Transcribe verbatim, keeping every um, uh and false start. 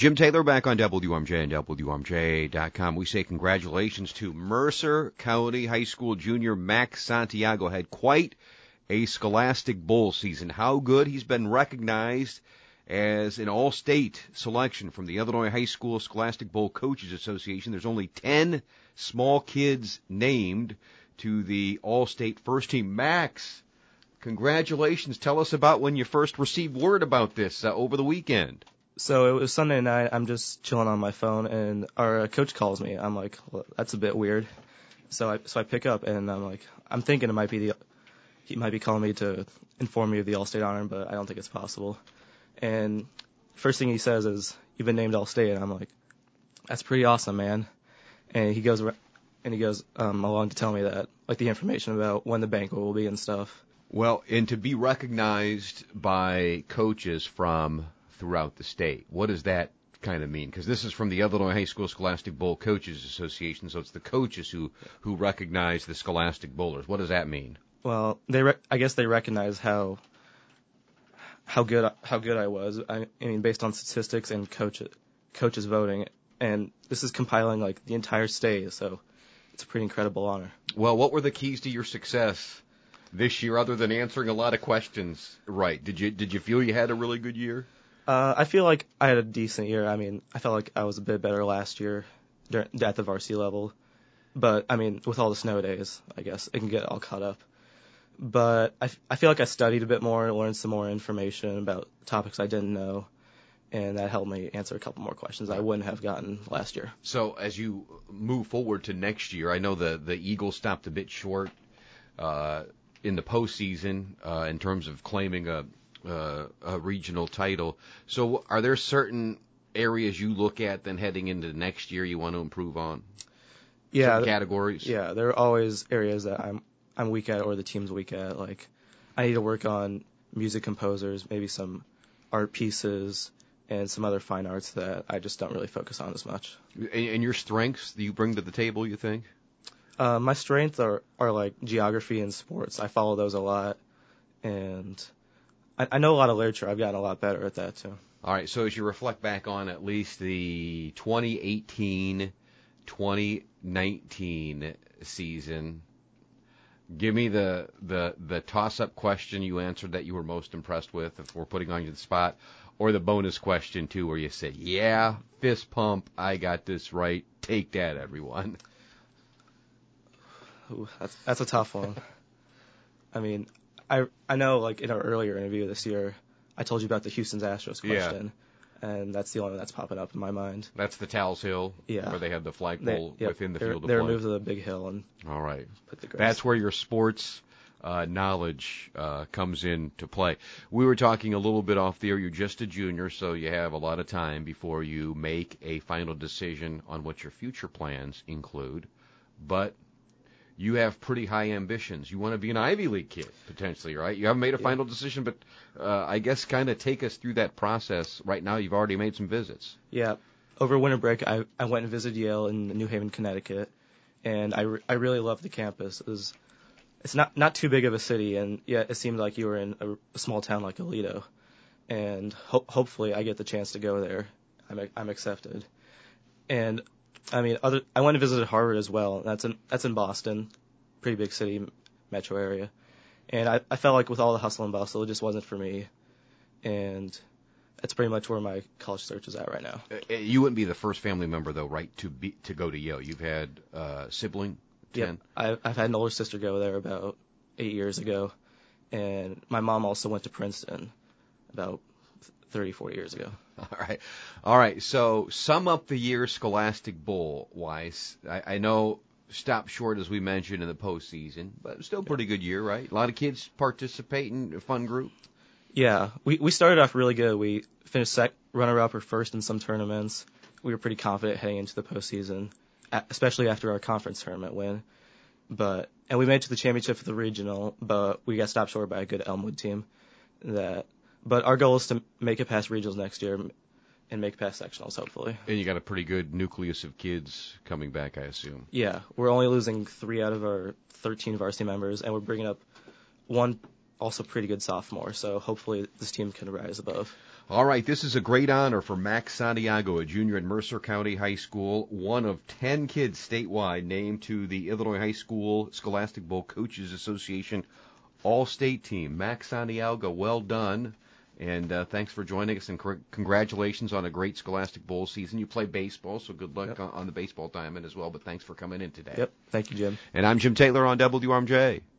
Jim Taylor back on W M J and W M J dot com. We say congratulations to Mercer County High School junior Max Santiago. Had quite a Scholastic Bowl season. How good? He's been recognized as an all-state selection from the Illinois High School Scholastic Bowl Coaches Association. There's only ten small kids named to the all-state first team. Max, congratulations. Tell us about when you first received word about this uh, over the weekend. So it was Sunday night. I'm just chilling on my phone, and our coach calls me. I'm like, well, that's a bit weird. So I so I pick up, and I'm like, I'm thinking it might be the he might be calling me to inform me of the All-State honor, but I don't think it's possible. And first thing he says is, "You've been named All-State," and I'm like, "That's pretty awesome, man." And he goes and he goes um, along to tell me that, like, the information about when the banquet will be and stuff. Well, and to be recognized by coaches from throughout the state, what does that kind of mean? Because this is from the Illinois High School Scholastic Bowl Coaches Association, so it's the coaches who, who recognize the Scholastic Bowlers. What does that mean? Well, they re- I guess they recognize how how good how good I was. I, I mean, based on statistics and coach coaches voting, and this is compiling like the entire state, so it's a pretty incredible honor. Well, what were the keys to your success this year, other than answering a lot of questions right? Did you did you feel you had a really good year? Uh, I feel like I had a decent year. I mean, I felt like I was a bit better last year during, at the varsity level. But, I mean, with all the snow days, I guess, it can get all caught up. But I, I feel like I studied a bit more, learned some more information about topics I didn't know, and that helped me answer a couple more questions I wouldn't have gotten last year. So as you move forward to next year, I know the, the Eagles stopped a bit short uh, in the postseason uh, in terms of claiming a Uh, a regional title. So are there certain areas you look at then heading into next year you want to improve on? Yeah. Certain categories? Yeah, there are always areas that I'm I'm weak at or the team's weak at. Like, I need to work on music composers, maybe some art pieces, and some other fine arts that I just don't really focus on as much. And, and your strengths that you bring to the table, you think? Uh, my strengths are, are like geography and sports. I follow those a lot, and I, I know a lot of literature. I've gotten a lot better at that, too. All right, so as you reflect back on at least the twenty eighteen twenty nineteen season, give me the, the, the toss-up question you answered that you were most impressed with, if we're putting on you the spot, or the bonus question, too, where you said, yeah, fist pump, I got this right, take that, everyone. Ooh, that's, that's a tough one. I mean, I I know, like, in our earlier interview this year, I told you about the Houston's Astros question, yeah. And that's the only one that's popping up in my mind. That's the Tal's Hill, yeah. where they have the flagpole yep. within the they're, field of they're play. They removed the big hill and all right. put the grass. That's where your sports uh, knowledge uh, comes into play. We were talking a little bit off the air. You're just a junior, so you have a lot of time before you make a final decision on what your future plans include. But you have pretty high ambitions. You want to be an Ivy League kid, potentially, right? You haven't made a yeah. final decision, but uh, I guess kind of take us through that process. Right now, you've already made some visits. Yeah. Over winter break, I, I went and visited Yale in New Haven, Connecticut, and I, re- I really loved the campus. It was, it's not, not too big of a city, and yet it seemed like you were in a, a small town like Aledo. And ho- hopefully I get the chance to go there. I'm, I'm accepted. And I mean, other. I went and visited Harvard as well. That's in that's in Boston, pretty big city, metro area. And I, I felt like with all the hustle and bustle, it just wasn't for me. And that's pretty much where my college search is at right now. You wouldn't be the first family member, though, right, to be to go to Yale. You've had uh, sibling, ten? Yep. I've, I've had an older sister go there about eight years ago. And my mom also went to Princeton about thirty, forty years ago. All right. All right. So sum up the year Scholastic Bowl-wise. I, I know stopped short, as we mentioned, in the postseason, but still a pretty good year, right? A lot of kids participating, a fun group. Yeah. We we started off really good. We finished sec- runner-up or first in some tournaments. We were pretty confident heading into the postseason, especially after our conference tournament win. But and we made it to the championship for the regional, but we got stopped short by a good Elmwood team. That, but our goal is to make it past regionals next year and make it past sectionals, hopefully. And you got a pretty good nucleus of kids coming back, I assume. Yeah, we're only losing three out of our thirteen varsity members, and we're bringing up one also pretty good sophomore. So hopefully this team can rise above. All right, this is a great honor for Max Santiago, a junior at Mercer County High School, one of ten kids statewide named to the Illinois High School Scholastic Bowl Coaches Association All-State Team. Max Santiago, well done, and uh, thanks for joining us, and cr- congratulations on a great Scholastic Bowl season. You play baseball, so good luck Yep. on, on the baseball diamond as well, but thanks for coming in today. Yep. Thank you, Jim. And I'm Jim Taylor on W R M J.